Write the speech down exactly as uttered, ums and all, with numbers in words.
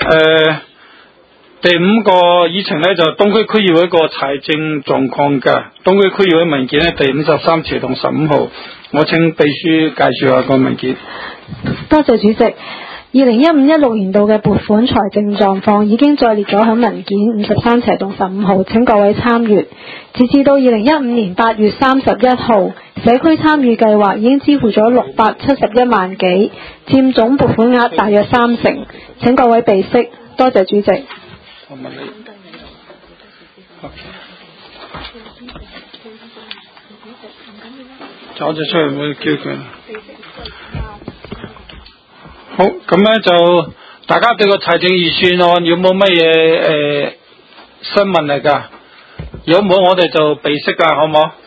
誒，第五個議程咧就東區區議會個財政狀況嘅，東區區議會文件咧第五十三條同十五號，我請秘書介紹下個文件。 多謝主席。二零一五一六年度嘅撥款財政狀況已經載列咗喺文件五十三斜同十五號，請各位參閱。截至到二零一五年八月三十一號，社區參與計劃已經支付咗六百七十一萬幾，佔總撥款額大約三成。請各位備悉，多謝主席。 我問你。走咗出去，我叫佢。好，咁咧就大家對個財政預算案有冇乜嘢誒新聞嚟㗎？有冇我哋就備悉㗎，好唔好？